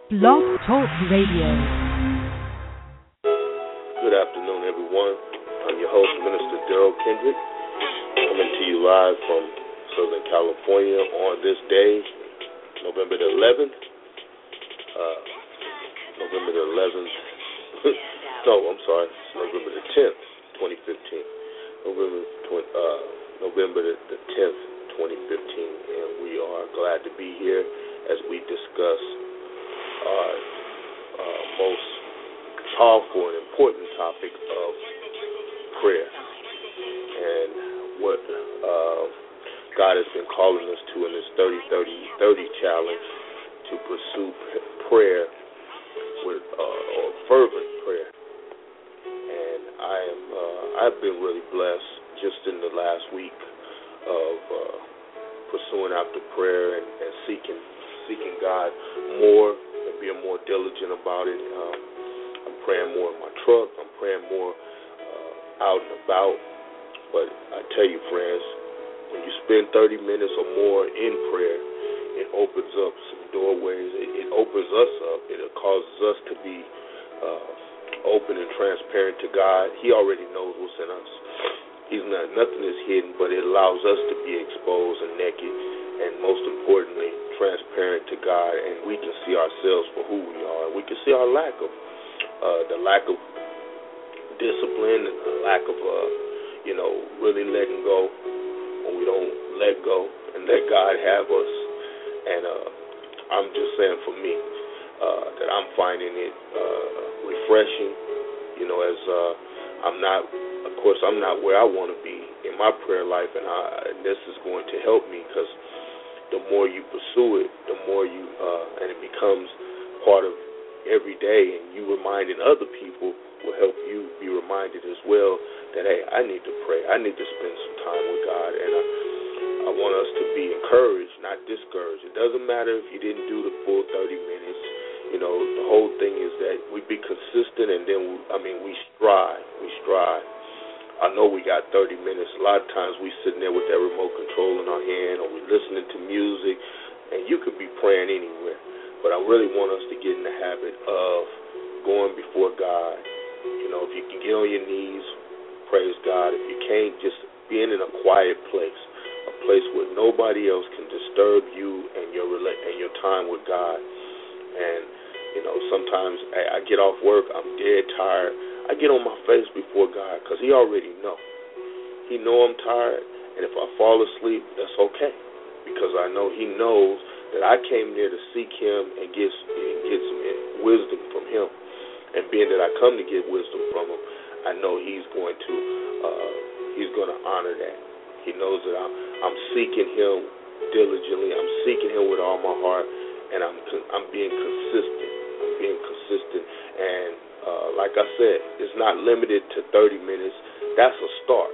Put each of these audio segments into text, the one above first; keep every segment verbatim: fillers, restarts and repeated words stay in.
Blog Talk Radio. Good afternoon, everyone. I'm your host, Minister Daryl Kendrick, coming to you live from Southern California on this day, November the eleventh. Uh, November the eleventh. no, I'm sorry, November the tenth, twenty fifteen. November, uh, November the, the tenth, twenty fifteen, and we are glad to be here as we discuss our uh, most powerful and important topic of prayer and what uh, God has been calling us to in this thirty thirty thirty challenge to pursue prayer with uh, or fervent prayer. And I am uh, I've been really blessed just in the last week of uh, pursuing after prayer and, and seeking seeking God more and being more diligent about it. Um, I'm praying more in my truck. I'm praying more uh, out and about. But I tell you, friends, when you spend thirty minutes or more in prayer, it opens up some doorways. It, it opens us up. It causes us to be uh, open and transparent to God. He already knows what's in us. He's not, nothing is hidden, but it allows us to be exposed and naked, and most importantly, transparent to God, and we can see ourselves for who we are. We can see our lack of, uh, the lack of discipline, and the lack of, uh, you know, really letting go when we don't let go and let God have us. And uh, I'm just saying for me uh, that I'm finding it uh, refreshing, you know, as uh, I'm not, of course, I'm not where I want to be in my prayer life, and, I, and this is going to help me because the more you pursue it, the more you, uh, and it becomes part of every day, and you reminding other people will help you be reminded as well that, hey, I need to pray. I need to spend some time with God, and I, I want us to be encouraged, not discouraged. It doesn't matter if you didn't do the full thirty minutes. You know, the whole thing is that we be consistent, and then, we, I mean, we strive. We strive. I know we got thirty minutes. A lot of times we sitting there with that remote control in our hand, or we listening to music, and you could be praying anywhere. But I really want us to get in the habit of going before God. You know, if you can get on your knees, praise God. If you can't, just being in a quiet place, a place where nobody else can disturb you and your and your time with God. And, you know, sometimes I, I get off work, I'm dead tired. I get on my face before God because he already know. He know I'm tired, and if I fall asleep, that's okay because I know he knows that I came there to seek him and get, and get some wisdom from him. And being that I come to get wisdom from him, I know he's going to uh, he's going to honor that. He knows that I'm, I'm seeking him diligently. I'm seeking him with all my heart, and I'm I'm being consistent. I'm being consistent, and uh, like I said, it's not limited to thirty minutes. That's a start,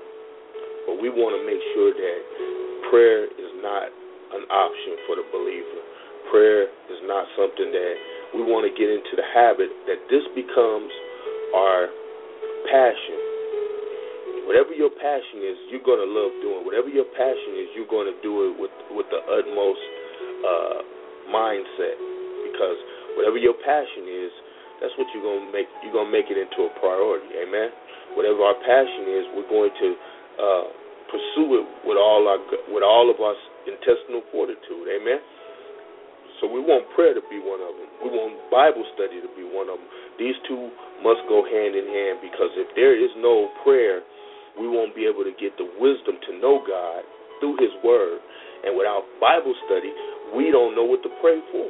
but we want to make sure that prayer is not an option for the believer. Prayer is not something that we want to get into the habit that this becomes our passion. Whatever your passion is, you're going to love doing. Whatever your passion is, you're going to do it with with the utmost uh, mindset, because whatever your passion is, that's what you're going to make. You're going to make it into a priority. Amen. Whatever our passion is, we're going to uh, pursue it with all our with all of our intestinal fortitude. Amen. So we want prayer to be one of them. We want Bible study to be one of them. These two must go hand in hand, because if there is no prayer, we won't be able to get the wisdom to know God through his word. And without Bible study, we don't know what to pray for.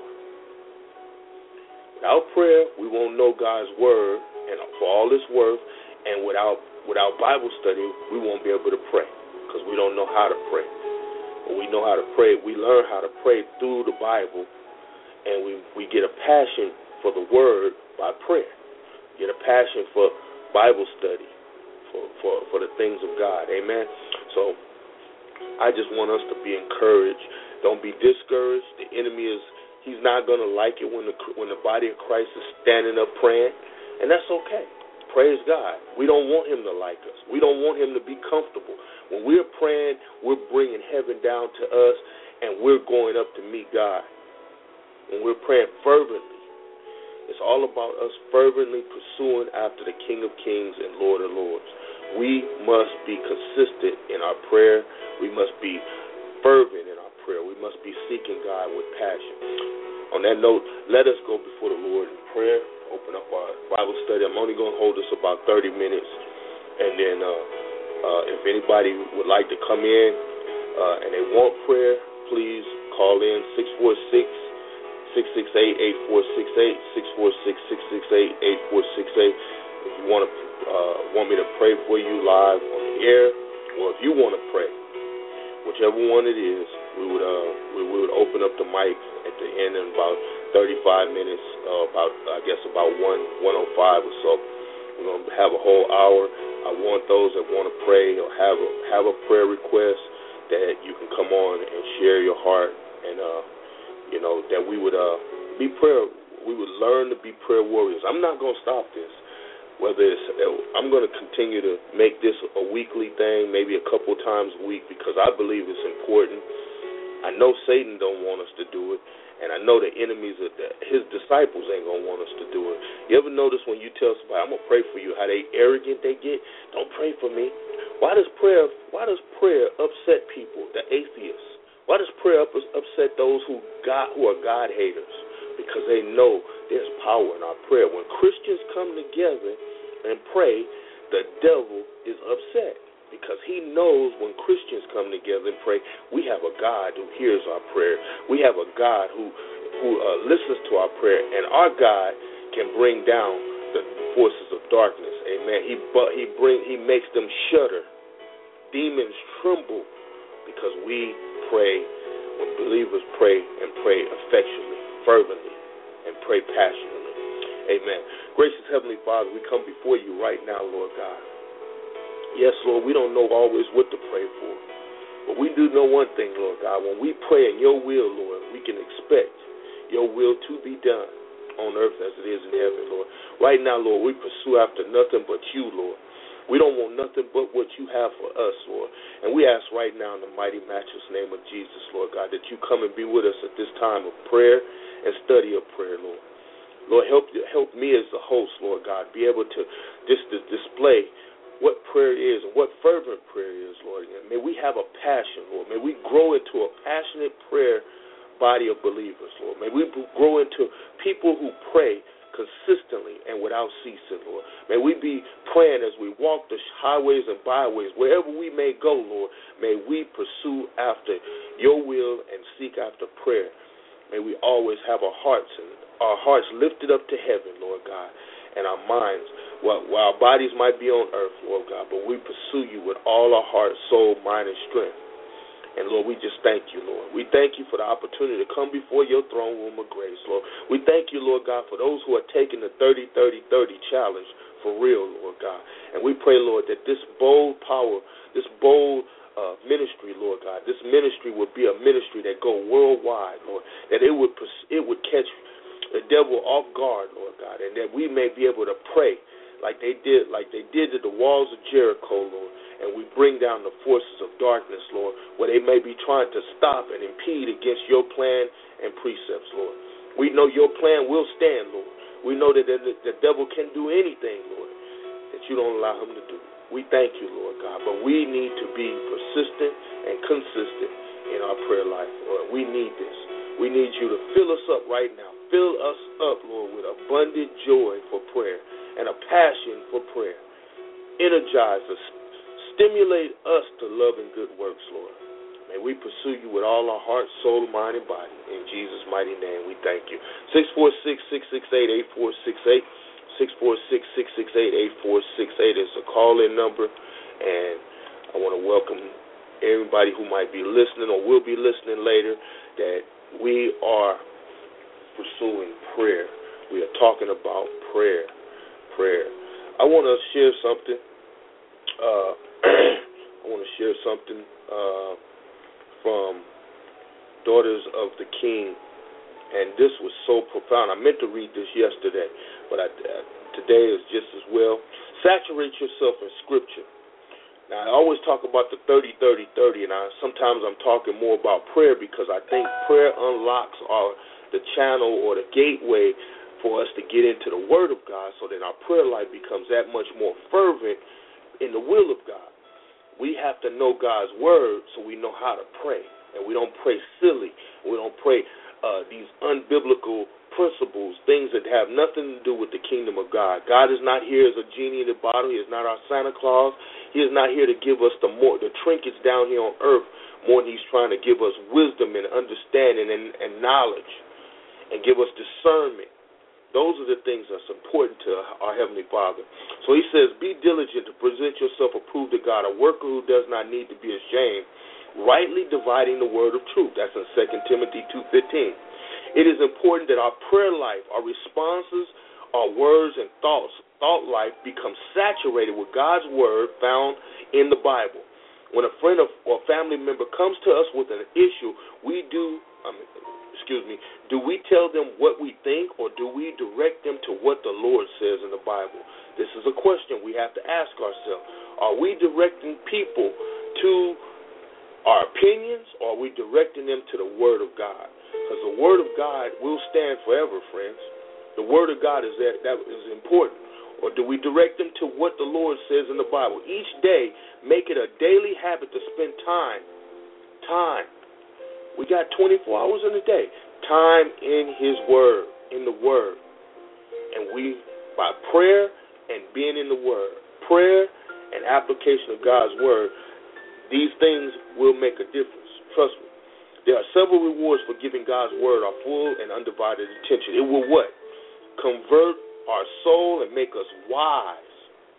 Without prayer, we won't know God's word and for all its worth. And without without Bible study, we won't be able to pray because we don't know how to pray. When we know how to pray, we learn how to pray through the Bible, and we, we get a passion for the word by prayer. Get a passion for Bible study, for, for, for the things of God. Amen. So I just want us to be encouraged. Don't be discouraged. The enemy is, he's not going to like it when the when the body of Christ is standing up praying, and that's okay. Praise God. We don't want him to like us. We don't want him to be comfortable. When we're praying, we're bringing heaven down to us, and we're going up to meet God. When we're praying fervently, It's all about us fervently pursuing after the King of Kings and Lord of Lords. We must be consistent in our prayer. We must be fervent in our prayer. We must be seeking God with passion. On that note, let us go before the Lord in prayer, open up our Bible study. I'm only going to hold this about thirty minutes, and then uh, uh, if anybody would like to come in uh, and they want prayer, please call in six four six, six six eight, eight four six eight, six four six, six six eight, eight four six eight. If you want to uh, want me to pray for you live on the air, or if you want to pray, whichever one it is, we would uh, we, we would open up the mic at the end in about thirty-five minutes, uh, about I guess about one one oh five or so. We're gonna have a whole hour. I want those that want to pray or have a have a prayer request that you can come on and share your heart, and uh, you know that we would uh, be prayer. We would learn to be prayer warriors. I'm not gonna stop this. Whether it's, I'm going to continue to make this a weekly thing, maybe a couple times a week, because I believe it's important. I know Satan don't want us to do it, and I know the enemies, of the, his disciples ain't going to want us to do it. You ever notice when you tell somebody, I'm going to pray for you, how they arrogant they get? Don't pray for me. Why does prayer Why does prayer upset people, the atheists? Why does prayer upset those who God, who are God haters? Because they know there's power in our prayer. When Christians come together and pray, the devil is upset because he knows when Christians come together and pray, we have a God who hears our prayer. We have a God who who uh, listens to our prayer, and our God can bring down the forces of darkness. Amen. He but he bring he makes them shudder. Demons tremble because we pray. When believers pray and pray affectionately, fervently, and pray passionately. Amen. Gracious Heavenly Father, we come before you right now, Lord God. Yes, Lord, we don't know always what to pray for, but we do know one thing, Lord God. When we pray in your will, Lord, we can expect your will to be done on earth as it is in heaven, Lord. Right now, Lord, we pursue after nothing but you, Lord. We don't want nothing but what you have for us, Lord. And we ask right now in the mighty, matchless name of Jesus, Lord God, that you come and be with us at this time of prayer and study of prayer, Lord. Lord, help help me as the host, Lord God, be able to just to display what prayer is and what fervent prayer is, Lord. And may we have a passion, Lord. May we grow into a passionate prayer body of believers, Lord. May we grow into people who pray consistently and without ceasing, Lord. May we be praying as we walk the highways and byways, wherever we may go, Lord. May we pursue after your will and seek after prayer. May we always have our hearts and our hearts lifted up to heaven, Lord God, and our minds, while, while our bodies might be on earth, Lord God, but we pursue you with all our heart, soul, mind, and strength. And, Lord, we just thank you, Lord. We thank you for the opportunity to come before your throne room of grace, Lord. We thank you, Lord God, for those who are taking the thirty thirty thirty challenge for real, Lord God. And we pray, Lord, that this bold power, this bold uh, ministry, Lord God, this ministry would be a ministry that go worldwide, Lord, that it would it would catch the devil off guard, Lord God, and that we may be able to pray like they did, like they did to the walls of Jericho, Lord. And we bring down the forces of darkness, Lord, where they may be trying to stop and impede against your plan and precepts, Lord. We know your plan will stand, Lord. We know that the, the devil can do anything, Lord, that you don't allow him to do. We thank you, Lord God, but we need to be persistent and consistent in our prayer life, Lord. We need this. We need you to fill us up right now. Fill us up, Lord, with abundant joy for prayer and a passion for prayer. Energize us. Stimulate us to love and good works, Lord. May we pursue you with all our heart, soul, mind, and body. In Jesus' mighty name, we thank you. six four six, six six eight, eight four six eight. six four six, six six eight, eight four six eight is a call-in number. And I want to welcome everybody who might be listening or will be listening later that we are pursuing prayer. We are talking about prayer. Prayer. I want to share something. Uh, I want to share something uh, from Daughters of the King, and this was so profound. I meant to read this yesterday, but I, uh, today is just as well. Saturate yourself in Scripture. Now, I always talk about the thirty thirty thirty, and I, sometimes I'm talking more about prayer because I think prayer unlocks our, the channel or the gateway for us to get into the Word of God so that our prayer life becomes that much more fervent in the will of God. We have to know God's Word so we know how to pray. And we don't pray silly. We don't pray uh, these unbiblical principles, things that have nothing to do with the kingdom of God. God is not here as a genie in the bottle. He is not our Santa Claus. He is not here to give us the more the trinkets down here on earth more than he's trying to give us wisdom and understanding and, and knowledge and give us discernment. Those are the things that's important to our Heavenly Father. So he says, be diligent to present yourself approved to God, a worker who does not need to be ashamed, rightly dividing the word of truth. That's in Second Timothy two fifteen. It is important that our prayer life, our responses, our words and thoughts, thought life become saturated with God's word found in the Bible. When a friend or family member comes to us with an issue, we do, um, excuse me, do we tell them what we think, or do we direct them to what the Lord says in the Bible? This is a question we have to ask ourselves. Are we directing people to our opinions, or are we directing them to the Word of God? Because the Word of God will stand forever, friends. The Word of God is that, that is important. Or do we direct them to what the Lord says in the Bible? Each day, make it a daily habit to spend time. Time. We got twenty-four hours in a day. Time in His Word, in the Word. And we, by prayer and being in the Word, prayer and application of God's Word, these things will make a difference. Trust me. There are several rewards for giving God's Word our full and undivided attention. It will what? Convert our soul and make us wise.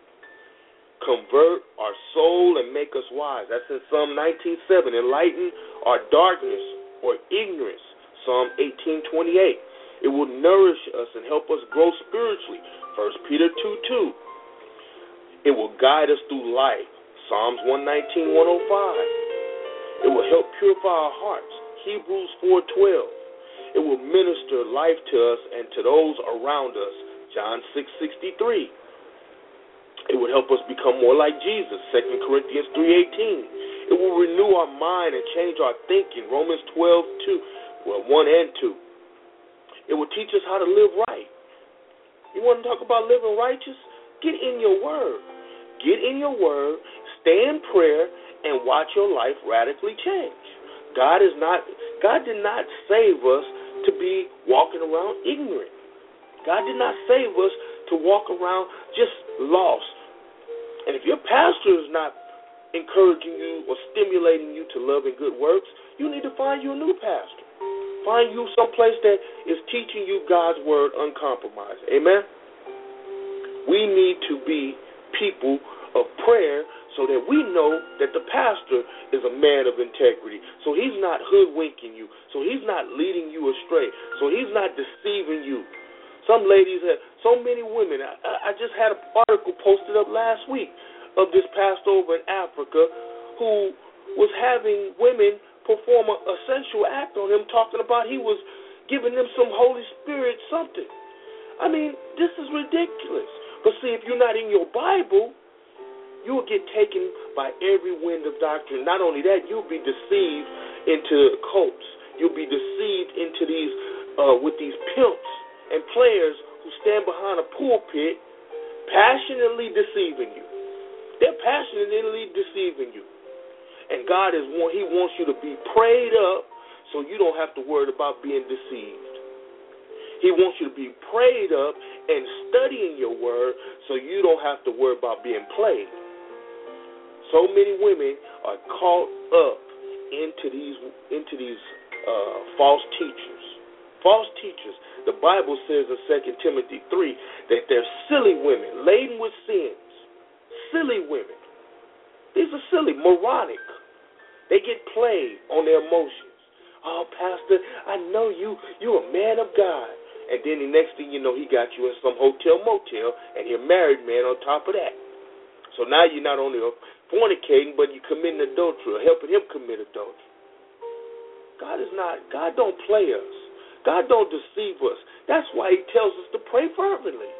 Convert our soul and make us wise. That's in Psalm nineteen seven. Enlighten our darkness or ignorance. Psalm eighteen twenty-eight. It will nourish us and help us grow spiritually. First Peter two two. It will guide us through life. Psalms one nineteen, one oh five. It will help purify our hearts. Hebrews four twelve. It will minister life to us and to those around us. John six sixty-three. It will help us become more like Jesus. Second Corinthians three eighteen. It will renew our mind and change our thinking. Romans twelve two. Well, one and two. It will teach us how to live right. You want to talk about living righteous? Get in your word. Get in your word, stay in prayer, and watch your life radically change. God is not. God did not save us to be walking around ignorant. God did not save us to walk around just lost. And if your pastor is not encouraging you or stimulating you to love and good works, you need to find you a new pastor. Find you someplace that is teaching you God's word uncompromised. Amen? We need to be people of prayer so that we know that the pastor is a man of integrity. So he's not hoodwinking you. So he's not leading you astray. So he's not deceiving you. Some ladies, have, so many women, I, I just had an article posted up last week of this pastor over in Africa who was having women perform a, a sensual act on him, talking about he was giving them some Holy Spirit something. I mean, this is ridiculous. But see, if you're not in your Bible, you'll get taken by every wind of doctrine. Not only that, you'll be deceived into cults. You'll be deceived into these, uh, with these pimps and players who stand behind a pulpit passionately deceiving you. They're passionately deceiving you. And God is one, He wants you to be prayed up so you don't have to worry about being deceived. He wants you to be prayed up and studying your word so you don't have to worry about being played. So many women are caught up into these into these uh, false teachers. False teachers. The Bible says in Second Timothy three that they're silly women, laden with sins. Silly women. These are silly, moronic. They get played on their emotions. Oh, Pastor, I know you. You're a man of God. And then the next thing you know, he got you in some hotel motel, and you're a married man on top of that. So now you're not only fornicating, but you're committing adultery or helping him commit adultery. God is not, God don't play us. God don't deceive us. That's why He tells us to pray fervently.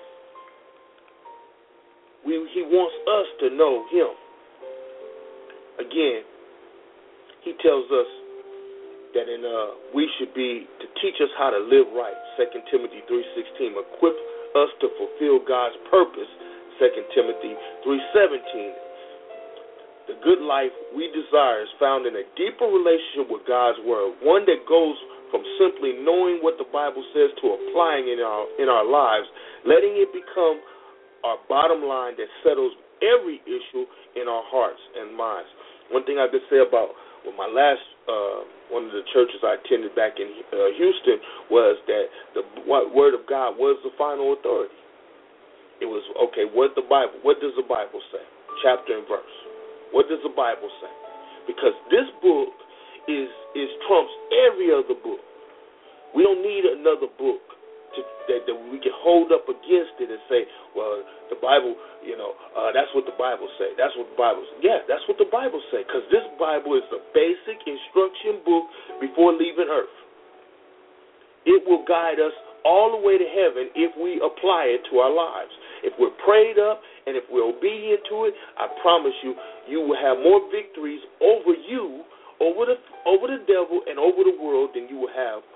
We, he wants us to know Him. Again, He tells us that in uh, we should be to teach us how to live right. Second Timothy three sixteen, equip us to fulfill God's purpose. Second Timothy three seventeen. The good life we desire is found in a deeper relationship with God's word, one that goes from simply knowing what the Bible says to applying in our in our lives, letting it become our bottom line that settles every issue in our hearts and minds. One thing I could say about well, my last uh, one of the churches I attended back in uh, Houston was that the word of God was the final authority. It was, okay, what the Bible, what does the Bible say? Chapter and verse. What does the Bible say? Because this book is is trumps every other book. We don't need another book to, that, that we can hold up against it and say, well, the Bible, you know, uh, that's what the Bible say. That's what the Bible say. Yeah, that's what the Bible say, because this Bible is the basic instruction book before leaving earth. It will guide us all the way to heaven if we apply it to our lives. If we're prayed up and if we're obedient to it, I promise you, you will have more victories over you, over the over the devil, and over the world than you will have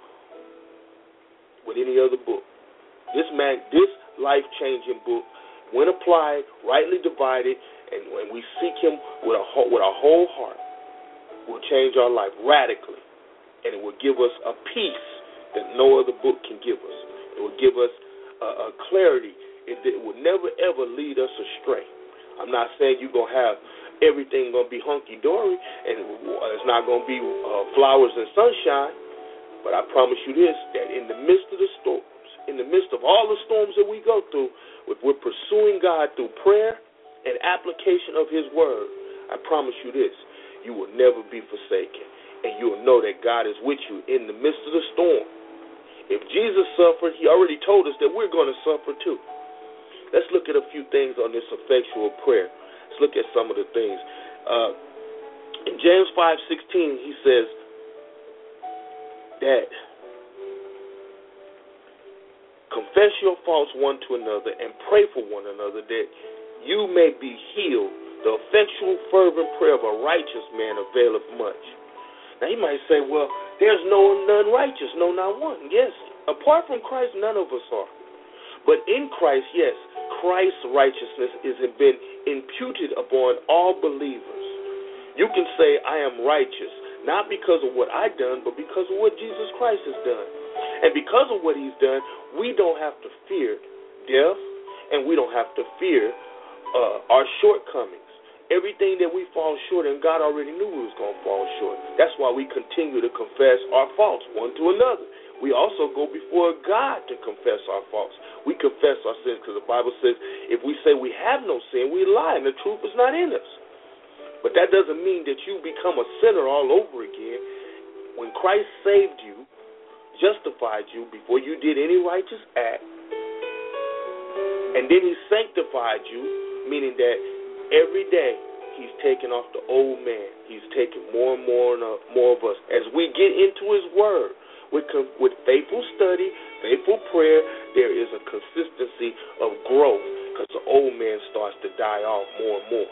with any other book. This man, this life-changing book, when applied, rightly divided, and when we seek Him with a whole, with our whole heart, will change our life radically, and it will give us a peace that no other book can give us. It will give us a, a clarity. It, it will never, ever lead us astray. I'm not saying you're going to have everything going to be hunky-dory and it's not going to be uh, flowers and sunshine, but I promise you this, that in the midst of the storms, in the midst of all the storms that we go through, if we're pursuing God through prayer and application of His word, I promise you this, you will never be forsaken, and you will know that God is with you in the midst of the storm. If Jesus suffered, He already told us that we're going to suffer too. Let's look at a few things on this effectual prayer. Let's look at some of the things. Uh, in James five sixteen, he says that confess your faults one to another and pray for one another that you may be healed. The effectual fervent prayer of a righteous man availeth much. Now you might say, well, there's no none righteous, no, not one. Yes, apart from Christ, none of us are. But in Christ, yes, Christ's righteousness has been imputed upon all believers. You can say, I am righteous, not because of what I've done, but because of what Jesus Christ has done. And because of what He's done, we don't have to fear death, and we don't have to fear uh, our shortcomings. Everything that we fall short, and God already knew we was going to fall short. That's why we continue to confess our faults one to another. We also go before God to confess our faults. We confess our sins because the Bible says if we say we have no sin, we lie, and the truth is not in us. But that doesn't mean that you become a sinner all over again. When Christ saved you, justified you before you did any righteous act, and then He sanctified you, meaning that every day He's taking off the old man. He's taking more and more and more of us. As we get into His word, with, with faithful study, faithful prayer, there is a consistency of growth because the old man starts to die off more and more.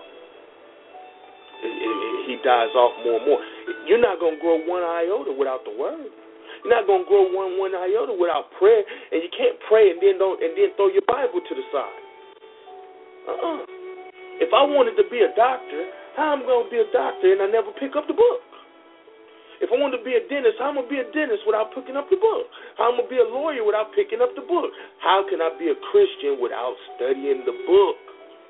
It, it, it, he dies off more and more. You're not going to grow one iota without the word. You're not going to grow one one iota without prayer, and you can't pray and then don't and then throw your Bible to the side. Uh-uh. If I wanted to be a doctor, how am I going to be a doctor and I never pick up the book? If I wanted to be a dentist, how am I going to be a dentist without picking up the book? How am I going to be a lawyer without picking up the book? How can I be a Christian without studying the book?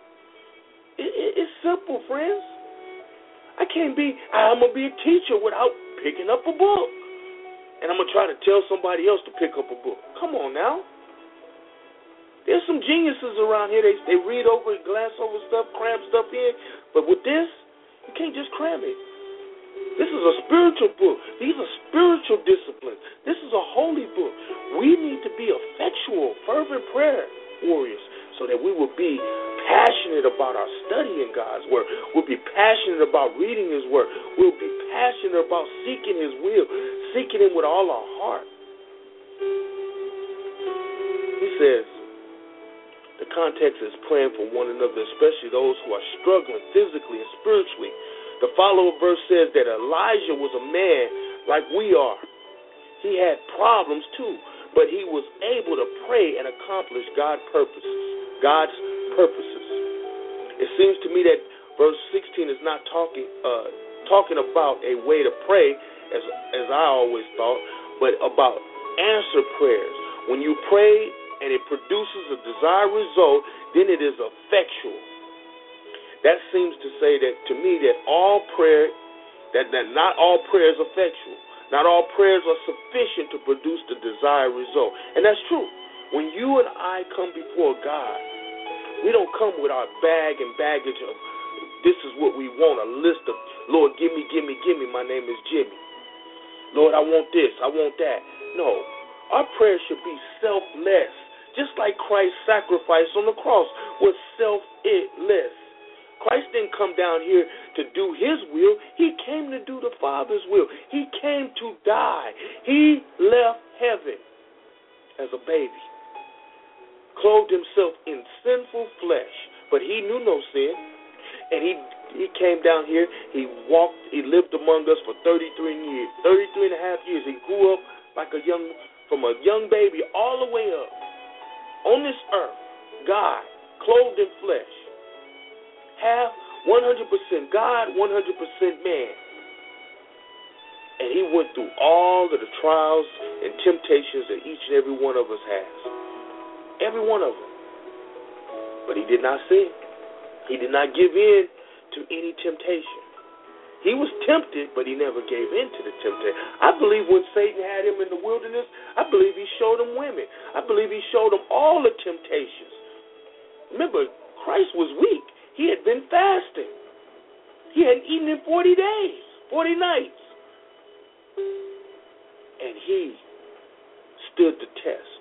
It, it, it's simple, friends. I can't be, I'm going to be a teacher without picking up a book. And I'm going to try to tell somebody else to pick up a book. Come on now. There's some geniuses around here. They, they read over and glance over stuff, cram stuff in. But with this, you can't just cram it. This is a spiritual book. These are spiritual disciplines. This is a holy book. We need to be effectual, fervent prayer warriors so that we will be passionate about our studying God's word. We'll be passionate about reading His word. We'll be passionate about seeking His will, seeking Him with all our heart. He says, the context is praying for one another, especially those who are struggling physically and spiritually. The follow-up verse says that Elijah was a man like we are. He had problems too, but he was able to pray and accomplish God's purposes. God's purposes. It seems to me that verse sixteen is not talking uh, talking about a way to pray, as as I always thought, but about answered prayers. When you pray and it produces a desired result, then it is effectual. That seems to say that to me that all prayer, that, that not all prayer is effectual. Not all prayers are sufficient to produce the desired result. And that's true. When you and I come before God, we don't come with our bag and baggage of this is what we want, a list of, Lord, give me, give me, give me, my name is Jimmy. Lord, I want this, I want that. No, our prayers should be selfless, just like Christ's sacrifice on the cross was selfless. Christ didn't come down here to do his will. He came to do the Father's will. He came to die. He left heaven as a baby, clothed himself in sinful flesh, but he knew no sin. And he he came down here. He walked. He lived among us for thirty-three years, thirty-three and a half years. He grew up like a young, from a young baby all the way up on this earth. God, clothed in flesh. Half, one hundred percent God, one hundred percent man. And he went through all of the trials and temptations that each and every one of us has. Every one of them. But he did not sin. He did not give in to any temptation. He was tempted, but he never gave in to the temptation. I believe when Satan had him in the wilderness, I believe he showed him women. I believe he showed him all the temptations. Remember, Christ was weak. He had been fasting. He hadn't eaten in forty days, forty nights. And he stood the test.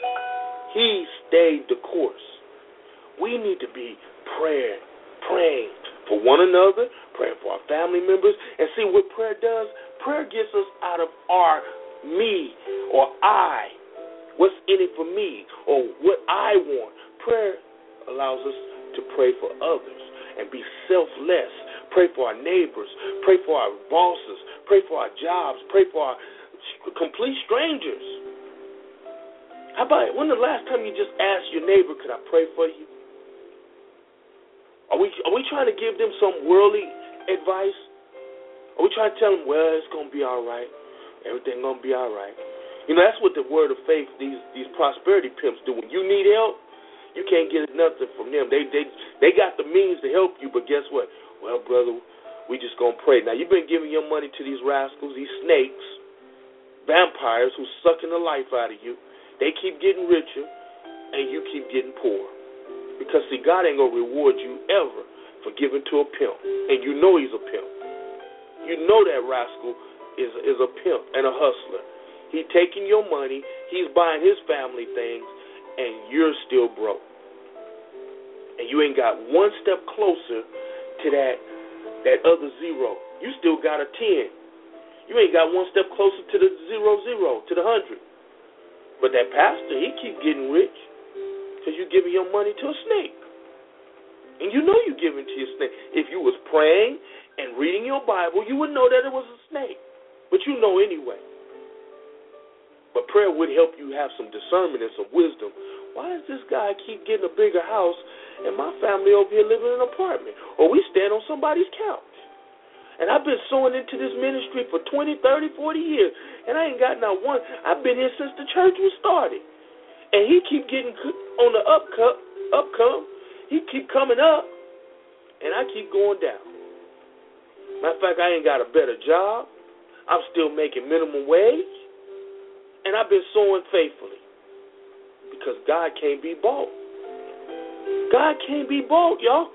He stayed the course. We need to be praying, praying for one another, praying for our family members, and see what prayer does. Prayer gets us out of our me or I, what's in it for me, or what I want. Prayer allows us to pray for others and be selfless. Pray for our neighbors. Pray for our bosses. Pray for our jobs. Pray for our complete strangers. How about it? When the last time you just asked your neighbor, could I pray for you? Are we are we trying to give them some worldly advice? Are we trying to tell them, well, it's going to be all right. Everything's going to be all right. You know, that's what the word of faith, these these prosperity pimps do. When you need help, you can't get nothing from them. They they they got the means to help you, but guess what? Well, brother, we just going to pray. Now, you've been giving your money to these rascals, these snakes, vampires who's sucking the life out of you. They keep getting richer, and you keep getting poor. Because, see, God ain't going to reward you ever for giving to a pimp. And you know he's a pimp. You know that rascal is, is a pimp and a hustler. He's taking your money. He's buying his family things. And you're still broke. And you ain't got one step closer to that that other zero. You still got a ten. You ain't got one step closer to the zero zero, to the hundred. But that pastor, he keep getting rich because you're giving your money to a snake. And you know you're giving to your snake. If you was praying and reading your Bible, you would know that it was a snake. But you know anyway. But prayer would help you have some discernment and some wisdom. Why does this guy keep getting a bigger house and my family over here living in an apartment? Or we stand on somebody's couch. And I've been sowing into this ministry for twenty, thirty, forty years. And I ain't got not one. I've been here since the church was started. And he keep getting on the upcome. upcome. He keep coming up. And I keep going down. Matter of fact, I ain't got a better job. I'm still making minimum wage. And I've been sowing faithfully because God can't be bought. God can't be bought, y'all.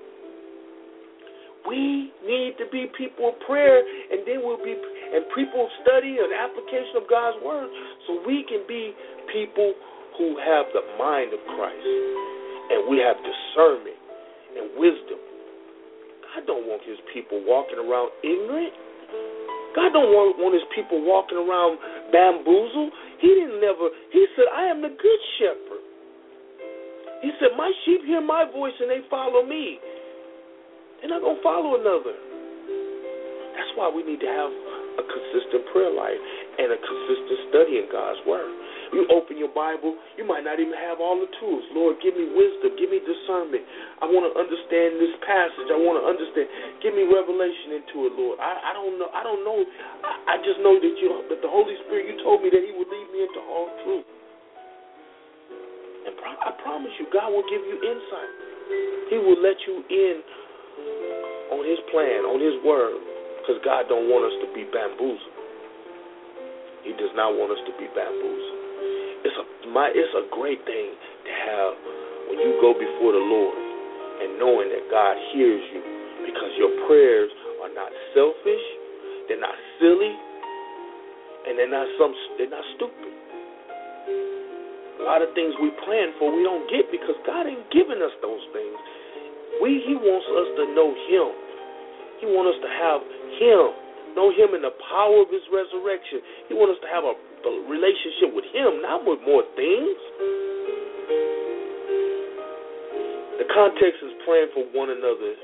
We need to be people of prayer, and then we'll be and people of study and application of God's word, so we can be people who have the mind of Christ, and we have discernment and wisdom. God don't want his people walking around ignorant. God don't want, want his people walking around bamboozled. He didn't never, he said, I am the good shepherd. He said, my sheep hear my voice and they follow me. They're not going to follow another. That's why we need to have a consistent prayer life and a consistent study in God's Word. You open your Bible, you might not even have all the tools. Lord, give me wisdom, give me discernment. I want to understand this passage. I want to understand. Give me revelation into it, Lord. I, I don't know. I don't know. I, I just know that you, that the Holy Spirit, you told me that He would lead me into all truth. And pro- I promise you, God will give you insight. He will let you in on His plan, on His Word, because God don't want us to be bamboozled. He does not want us to be bamboozled. It's a my it's a great thing to have when you go before the Lord and knowing that God hears you, because your prayers are not selfish, they're not silly, and they're not some they're not stupid. A lot of things we praying for we don't get because God ain't giving us those things. We He wants us to know Him. He wants us to have Him, know Him in the power of His resurrection. He wants us to have a a relationship with Him, not with more things. The context is praying for one another.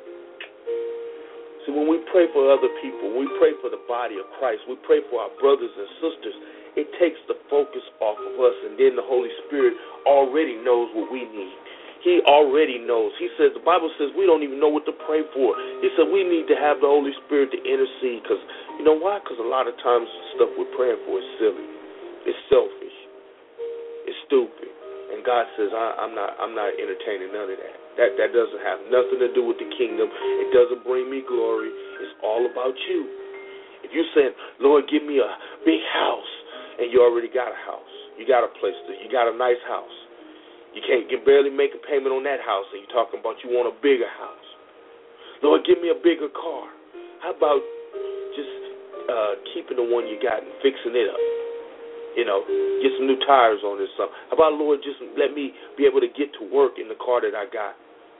See, when we pray for other people, when we pray for the body of Christ, we pray for our brothers and sisters, it takes the focus off of us, and then the Holy Spirit already knows what we need. He already knows. He says, the Bible says we don't even know what to pray for. He said we need to have the Holy Spirit to intercede, because you know why? Because a lot of times the stuff we're praying for is silly. It's selfish. It's stupid. And God says, I, I'm not I'm not entertaining none of that. That that doesn't have nothing to do with the kingdom. It doesn't bring me glory. It's all about you. If you're saying, Lord, give me a big house, and you already got a house. You got a place to, you got a nice house. You can't you barely make a payment on that house, and you're talking about you want a bigger house. Lord, give me a bigger car. How about just uh, keeping the one you got and fixing it up? You know, get some new tires on this something. How about, Lord, just let me be able to get to work in the car that I got.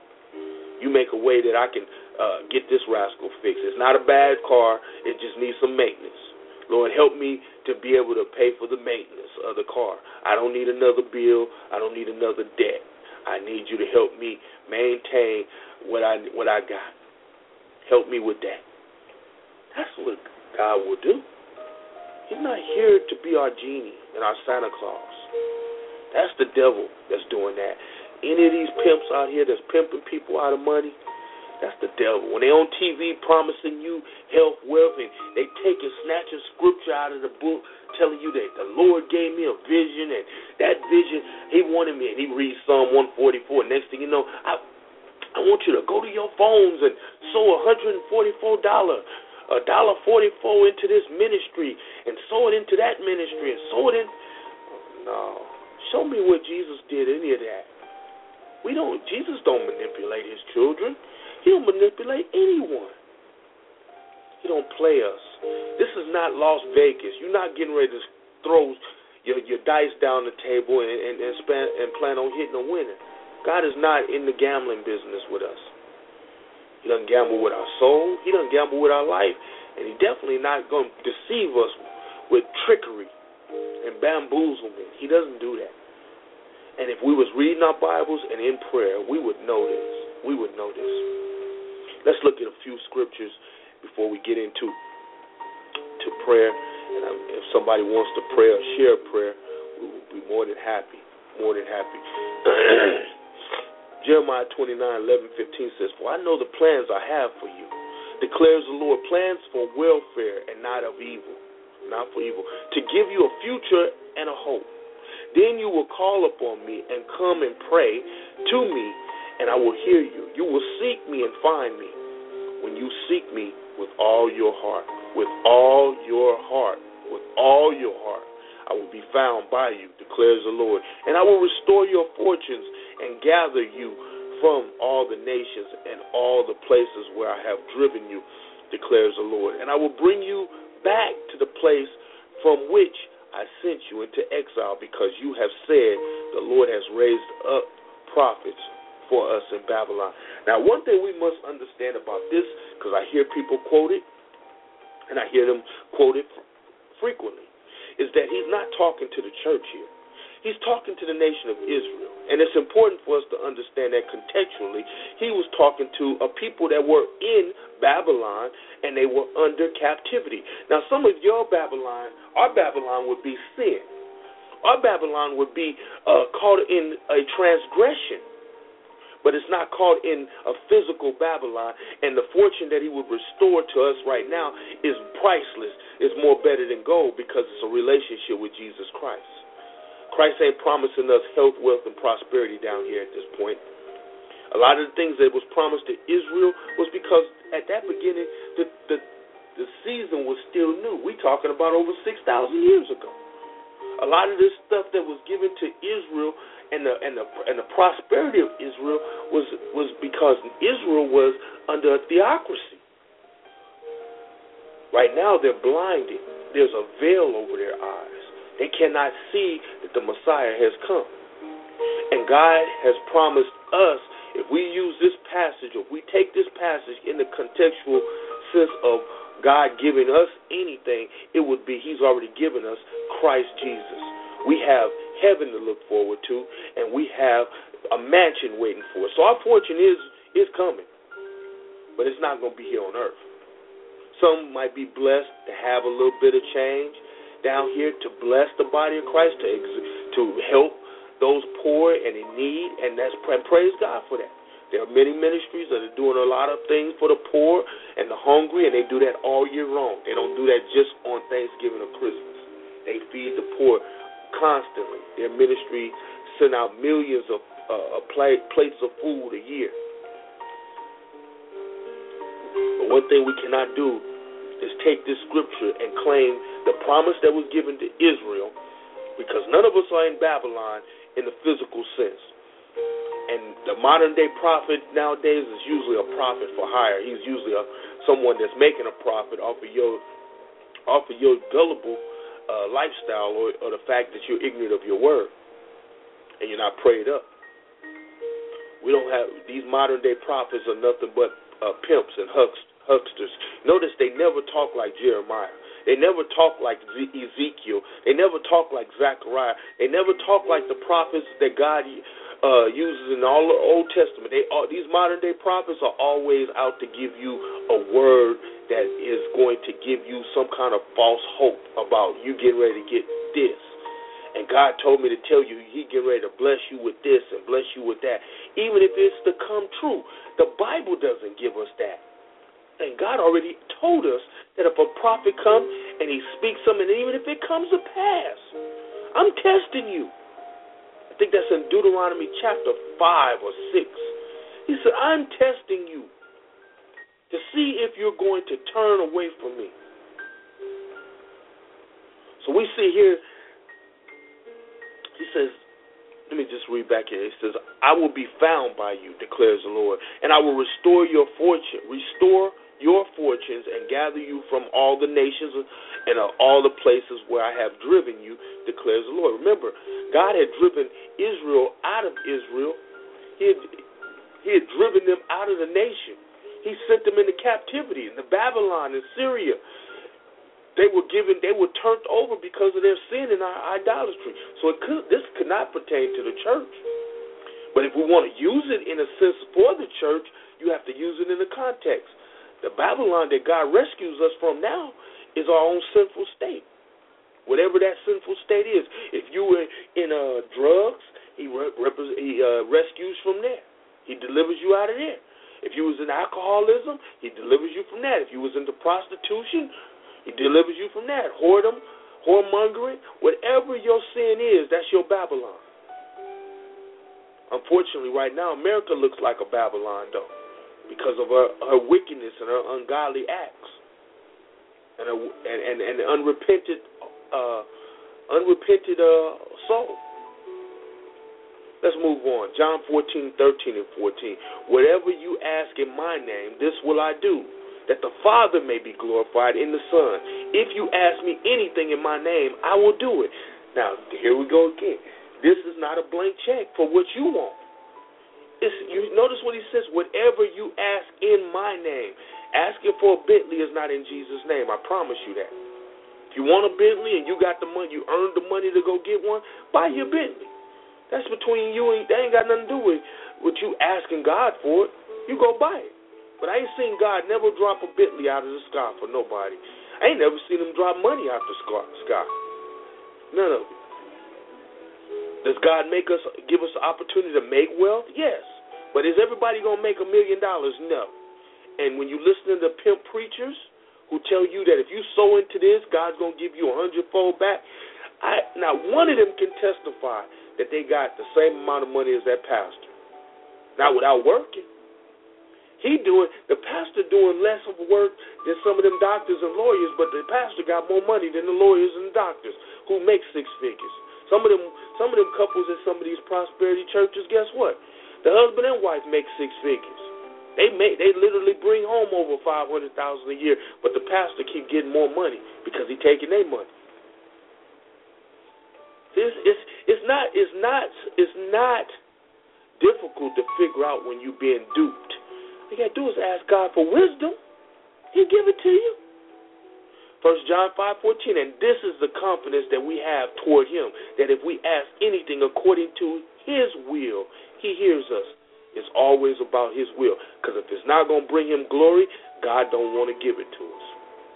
You make a way that I can uh, get this rascal fixed. It's not a bad car. It just needs some maintenance. Lord, help me to be able to pay for the maintenance of the car. I don't need another bill. I don't need another debt. I need you to help me maintain what I what I got. Help me with that. That's what God will do. He's not here to be our genie and our Santa Claus. That's the devil that's doing that. Any of these pimps out here that's pimping people out of money, that's the devil. When they on T V promising you health, wealth, and they taking snatching scripture out of the book, telling you that the Lord gave me a vision, and that vision, He wanted me, and He reads Psalm one forty-four. Next thing you know, I I want you to go to your phones and sow one hundred forty-four dollars, one dollar forty-four into this ministry, and sow it into that ministry, and sow it in. No. Show me where Jesus did any of that. We don't. Jesus don't manipulate His children. He don't manipulate anyone. He don't play us. This is not Las Vegas. You're not getting ready to throw your, your dice down the table and, and, and, span, and plan on hitting or winning. God is not in the gambling business with us. He doesn't gamble with our soul. He doesn't gamble with our life. And He's definitely not going to deceive us with trickery and bamboozlement. He doesn't do that. And if we was reading our Bibles and in prayer, we would know this. We would know this. Let's look at a few scriptures before we get into to prayer. And um, if somebody wants to pray or share a prayer, we will be more than happy. More than happy. Jeremiah twenty-nine, eleven, fifteen says, "For I know the plans I have for you, declares the Lord, plans for welfare and not of evil, not for evil, to give you a future and a hope. Then you will call upon me and come and pray to me, and I will hear you. You will seek me and find me when you seek me with all your heart, with all your heart, with all your heart. I will be found by you, declares the Lord. And I will restore your fortunes and gather you from all the nations and all the places where I have driven you, declares the Lord. And I will bring you back to the place from which I sent you into exile, because you have said the Lord has raised up prophets for us in Babylon." Now, one thing we must understand about this, because I hear people quote it, and I hear them quote it frequently, is that He's not talking to the church here. He's talking to the nation of Israel. And it's important for us to understand that contextually, he was talking to a people that were in Babylon and they were under captivity. Now, some of your Babylon, our Babylon would be sin. Our Babylon would be uh, caught in a transgression. But it's not caught in a physical Babylon. And the fortune that he would restore to us right now is priceless. It's more better than gold because it's a relationship with Jesus Christ. Christ ain't promising us health, wealth, and prosperity down here at this point. A lot of the things that was promised to Israel was because at that beginning, the the, the season was still new. We're talking about over six thousand years ago. A lot of this stuff that was given to Israel and the and the and the prosperity of Israel was was because Israel was under a theocracy. Right now, they're blinded. There's a veil over their eyes. They cannot see that the Messiah has come. And God has promised us, if we use this passage, or if we take this passage in the contextual sense of God giving us anything, it would be he's already given us Christ Jesus. We have heaven to look forward to, and we have a mansion waiting for us. So our fortune is, is coming, but it's not going to be here on earth. Some might be blessed to have a little bit of change down here to bless the body of Christ, to to help those poor and in need, and that's and praise God for that. There are many ministries that are doing a lot of things for the poor and the hungry, and they do that all year long. They don't do that just on Thanksgiving or Christmas. They feed the poor constantly. Their ministry send out millions of uh, plate, plates of food a year. But one thing we cannot do is take this scripture and claim the promise that was given to Israel, because none of us are in Babylon in the physical sense. And the modern day prophet nowadays is usually a prophet for hire. He's usually a, someone that's making a profit off of your off of your gullible uh, lifestyle, or, or the fact that you're ignorant of your word and you're not prayed up. We don't have these modern day prophets are nothing but uh, pimps and hucksters. Hucksters. Notice they never talk like Jeremiah. They never talk like Ezekiel. They never talk like Zechariah. They never talk like the prophets that God uh, uses in all the Old Testament. They are, these modern day prophets are always out to give you a word that is going to give you some kind of false hope about you getting ready to get this. And God told me to tell you he getting ready to bless you with this and bless you with that, even if it's to come true. The Bible doesn't give us that. And God already told us that if a prophet comes and he speaks something, even if it comes to pass, I'm testing you. I think that's in Deuteronomy chapter five or six. He said, I'm testing you to see if you're going to turn away from me. So we see here, he says, let me just read back here. He says, I will be found by you, declares the Lord, and I will restore your fortune, restore your fortunes, and gather you from all the nations and uh, all the places where I have driven you, declares the Lord. Remember, God had driven Israel out of Israel. He had, he had driven them out of the nation. He sent them into captivity, into Babylon and Syria. They were given, they were turned over because of their sin and our idolatry. So it could, this could not pertain to the church. But if we want to use it in a sense for the church, you have to use it in the context. The Babylon that God rescues us from now is our own sinful state. Whatever that sinful state is. If you were in uh, drugs, he, rep- he uh, rescues from there. He delivers you out of there. If you was in alcoholism, he delivers you from that. If you was into prostitution, he delivers you from that. Whoredom, whoremongering, whatever your sin is, that's your Babylon. Unfortunately, right now, America looks like a Babylon, though, because of her, her wickedness and her ungodly acts, and a, and, and, and unrepented, uh, unrepented uh, soul. Let's move on. John fourteen, thirteen, and fourteen. Whatever you ask in my name, this will I do, that the Father may be glorified in the Son. If you ask me anything in my name, I will do it. Now, here we go again. This is not a blank check for what you want. It's, you notice what he says, whatever you ask in my name. Asking for a Bentley is not in Jesus' name. I promise you that. If You want a Bentley and you got the money, you earned the money to go get one, buy your Bentley. That's between you and, that ain't got nothing to do with, with you asking God for it. You go buy it. But I ain't seen God never drop a Bentley out of the sky for nobody. I ain't never seen him drop money out the sky. None of it. Does God make us, give us the opportunity to make wealth? Yes. But is everybody going to make a million dollars? No. And when you listen to the pimp preachers who tell you that if you sow into this, God's going to give you a hundredfold back, I, not one of them can testify that they got the same amount of money as that pastor. Not without working. He doing, the pastor doing less of work than some of them doctors and lawyers, but the pastor got more money than the lawyers and the doctors who make six figures. Some of them, some of them couples in some of these prosperity churches, guess what? The husband and wife make six figures. They make, they literally bring home over five hundred thousand dollars a year, but the pastor keep getting more money because he taking their money. It's, it's, it's not, it's not, it's not difficult to figure out when you're being duped. All you got to do is ask God for wisdom. He'll give it to you. First John five fourteen, and this is the confidence that we have toward him, that if we ask anything according to his will, he hears us. It's always about his will. Because if it's not going to bring him glory, God don't want to give it to us.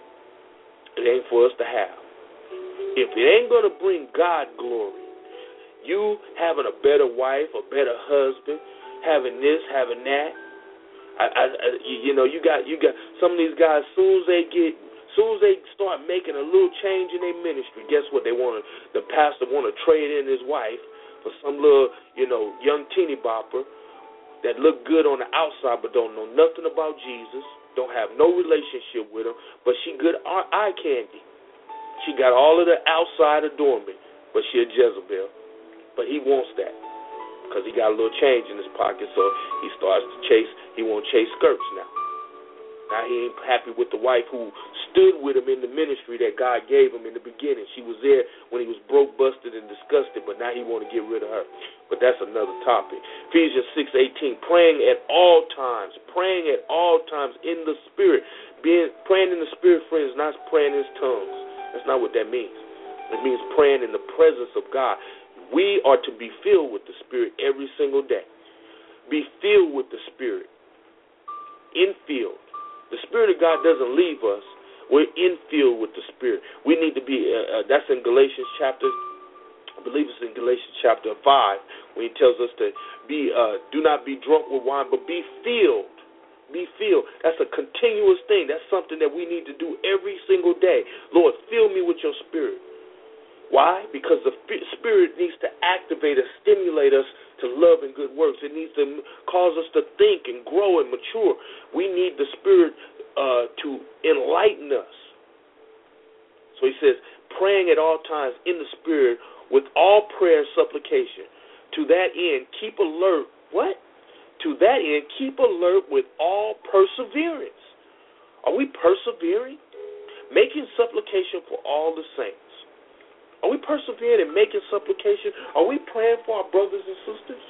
It ain't for us to have. If it ain't going to bring God glory, you having a better wife, a better husband, having this, having that, I, I, I, you know, you got you got some of these guys. As soon as they get, as soon as they start making a little change in their ministry, guess what? They want to, the pastor want to trade in his wife for some little, you know, young teeny bopper that look good on the outside but don't know nothing about Jesus, don't have no relationship with him, but she good eye candy. She got all of the outside adornment, but she a Jezebel. But he wants that because he got a little change in his pocket, so he starts to chase, he won't chase skirts now. Now he ain't happy with the wife who stood with him in the ministry that God gave him in the beginning. She was there when he was broke, busted, and disgusted, but now he want to get rid of her. But that's another topic. Ephesians six eighteen, praying at all times, praying at all times in the Spirit. Being praying in the Spirit, friends, not praying in tongues. That's not what that means. It means praying in the presence of God. We are to be filled with the Spirit every single day. Be filled with the Spirit. Infilled. The Spirit of God doesn't leave us. We're infilled with the Spirit. We need to be, uh, uh, that's in Galatians chapter, I believe it's in Galatians chapter five, when he tells us to be, uh, do not be drunk with wine, but be filled. Be filled. That's a continuous thing. That's something that we need to do every single day. Lord, fill me with your Spirit. Why? Because the Spirit needs to activate us, stimulate us to love and good works. It needs to cause us to think and grow and mature. We need the Spirit uh, to enlighten us. So he says, praying at all times in the Spirit with all prayer and supplication. To that end, keep alert. What? To that end, keep alert with all perseverance. Are we persevering? Making supplication for all the saints. Are we persevering and making supplication? Are we praying for our brothers and sisters?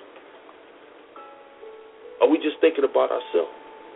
Are we just thinking about ourselves?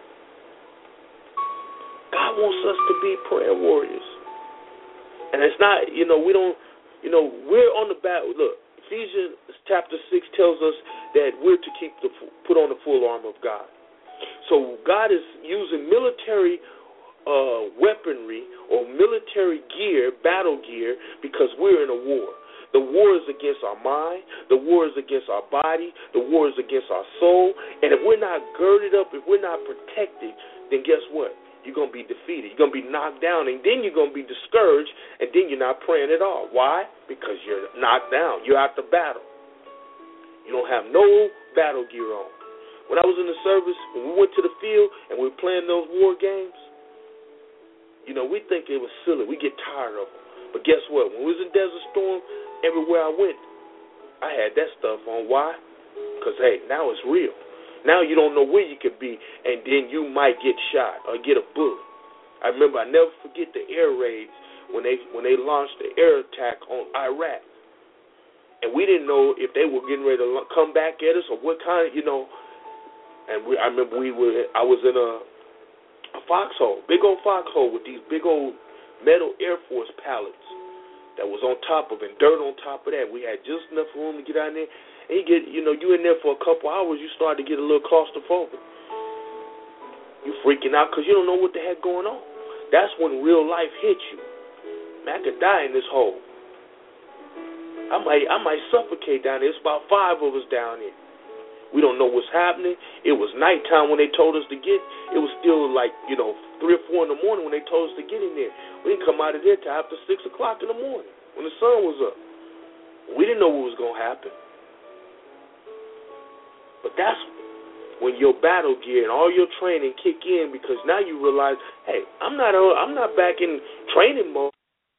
God wants us to be prayer warriors. And it's not, you know, we don't, you know, we're on the battle. Look, Ephesians chapter six tells us that we're to keep the, put on the full armor of God. So God is using military Uh, weaponry or military gear, battle gear, because we're in a war. The war is against our mind. The war is against our body. The war is against our soul. And if we're not girded up, if we're not protected, then guess what? You're going to be defeated. You're going to be knocked down, and then you're going to be discouraged, and then you're not praying at all. Why? Because you're knocked down. You're out the battle. You don't have no battle gear on. When I was in the service, when we went to the field and we were playing those war games, you know, we think it was silly. We get tired of them. But guess what? When we was in Desert Storm, everywhere I went, I had that stuff on. Why? Because, hey, now it's real. Now you don't know where you could be, and then you might get shot or get a bullet. I remember, I never forget the air raids when they when they launched the air attack on Iraq. And we didn't know if they were getting ready to come back at us or what kind of, you know. And we, I remember we were, I was in a, a foxhole, big old foxhole with these big old metal Air Force pallets that was on top of it, and dirt on top of that. We had just enough room to get out in there. And you get, you know, you in there for a couple hours, you start to get a little claustrophobic. You freaking out because you don't know what the heck going on. That's when real life hits you. Man, I could die in this hole. I might, I might suffocate down there. It's about five of us down there. We don't know what's happening. It was nighttime when they told us to get. It was still like, you know, three or four in the morning when they told us to get in there. We didn't come out of there till after six o'clock in the morning when the sun was up. We didn't know what was going to happen. But that's when your battle gear and all your training kick in, because now you realize, hey, I'm not, I'm not back in training mode.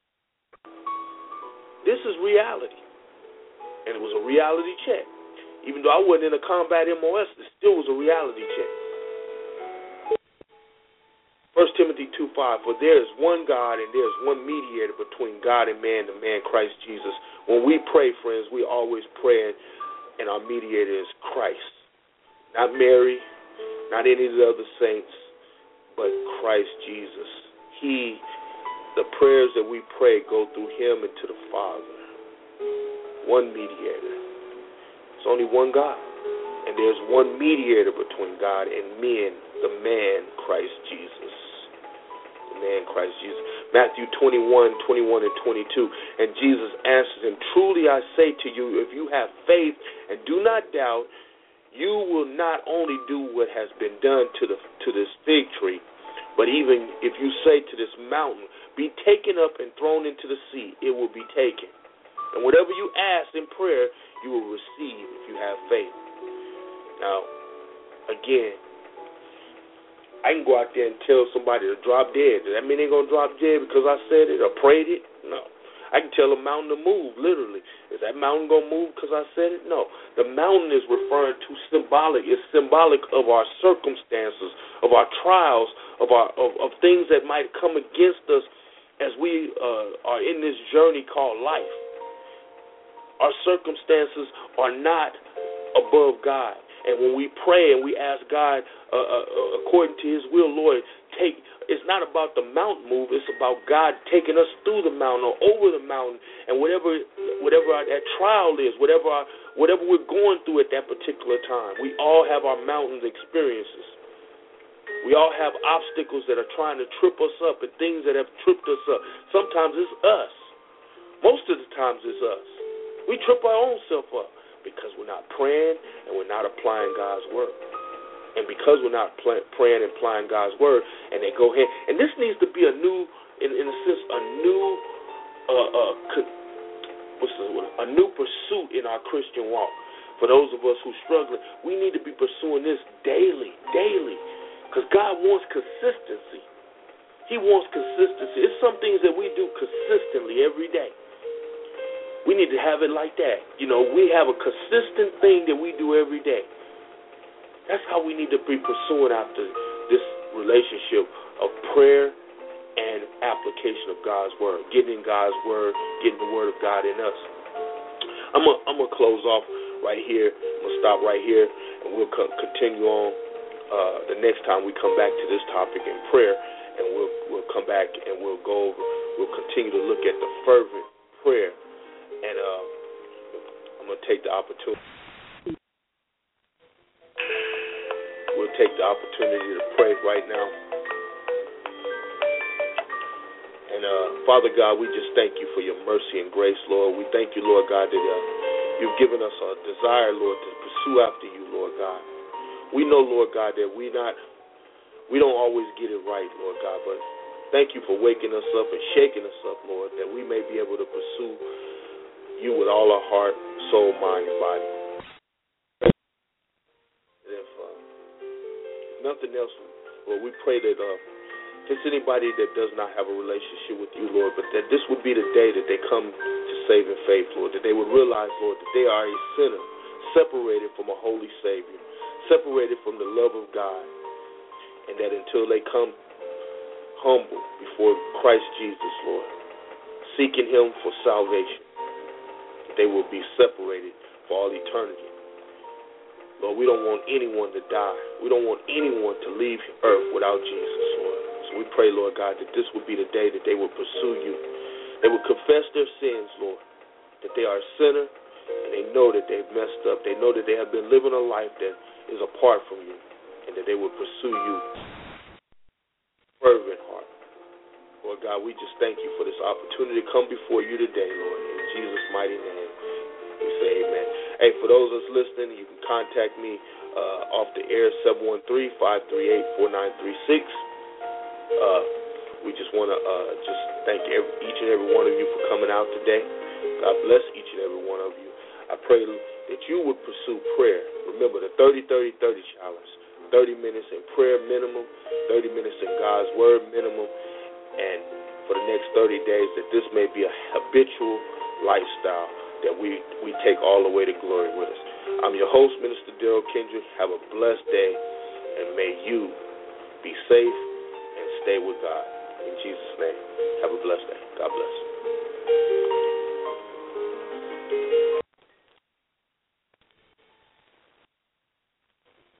This is reality. And it was a reality check. Even though I wasn't in a combat M O S, it still was a reality check. First Timothy two five, for there is one God and there is one mediator between God and man, the man Christ Jesus. When we pray, friends, we always pray, and our mediator is Christ. Not Mary, not any of the other saints, but Christ Jesus. He, the prayers that we pray go through him and to the Father. One mediator. It's only one God. And there's one mediator between God and men, the man Christ Jesus. The man Christ Jesus. Matthew twenty-one, twenty-one and twenty-two. And Jesus answers him, truly I say to you, if you have faith and do not doubt, you will not only do what has been done to the to this fig tree, but even if you say to this mountain, be taken up and thrown into the sea, it will be taken. And whatever you ask in prayer, you will receive if you have faith. Now, again, I can go out there and tell somebody to drop dead. Does that mean they're going to drop dead because I said it or prayed it? No. I can tell a mountain to move, literally. Is that mountain going to move because I said it? No. The mountain is referring to symbolic. It's symbolic of our circumstances, of our trials, of our of, of things that might come against us as we uh, are in this journey called life. Our circumstances are not above God. And when we pray and we ask God, uh, uh, according to his will, Lord, take, it's not about the mountain move. It's about God taking us through the mountain or over the mountain. And whatever whatever our, that trial is, whatever our, whatever we're going through at that particular time, we all have our mountain experiences. We all have obstacles that are trying to trip us up and things that have tripped us up. Sometimes it's us. Most of the times it's us. We trip our own self up because we're not praying and we're not applying God's word. And because we're not play, praying and applying God's word, and they go ahead. And this needs to be a new, in, in a sense, a new, uh, uh, what's the word? A new pursuit in our Christian walk. For those of us who are struggling, we need to be pursuing this daily, daily, because God wants consistency. He wants consistency. It's some things that we do consistently every day. We need to have it like that. You know, we have a consistent thing that we do every day. That's how we need to be pursuing after this relationship of prayer and application of God's word, getting in God's word, getting the word of God in us. I'm going I'm to close off right here. I'm going to stop right here, and we'll co- continue on uh, the next time we come back to this topic in prayer, and we'll, we'll come back and we'll go over, we'll continue to look at the fervent prayer. And uh, I'm going to take the opportunity. We'll take the opportunity to pray right now. And uh, Father God, we just thank you for your mercy and grace, Lord. We thank you, Lord God, that uh, you've given us a desire, Lord, to pursue after you, Lord God. We know, Lord God, that we not we don't always get it right, Lord God, but thank you for waking us up and shaking us up, Lord, that we may be able to pursue you with all our heart, soul, mind, and body. And if uh, nothing else, Lord, we pray that uh, just anybody that does not have a relationship with you, Lord, but that this would be the day that they come to saving faith, Lord, that they would realize, Lord, that they are a sinner, separated from a holy Savior, separated from the love of God, and that until they come humble before Christ Jesus, Lord, seeking him for salvation, they will be separated for all eternity. Lord, we don't want anyone to die. We don't want anyone to leave earth without Jesus, Lord. So we pray, Lord God, that this will be the day that they will pursue you. They will confess their sins, Lord, that they are a sinner, and they know that they've messed up. They know that they have been living a life that is apart from you, and that they will pursue you fervent heart. Lord God, we just thank you for this opportunity to come before you today, Lord. In Jesus' mighty name, we say amen. Hey, for those that's listening, you can contact me uh, off the air, seven one three, five three eight, four nine three six. Uh, we just want to uh, just thank every, each and every one of you for coming out today. God bless each and every one of you. I pray that you would pursue prayer. Remember the thirty thirty thirty challenge. thirty minutes in prayer minimum, thirty minutes in God's word minimum, and for the next thirty days that this may be a habitual lifestyle that we, we take all the way to glory with us. I'm your host, Minister Daryl Kendrick. Have a blessed day, and may you be safe and stay with God. In Jesus' name, have a blessed day. God bless.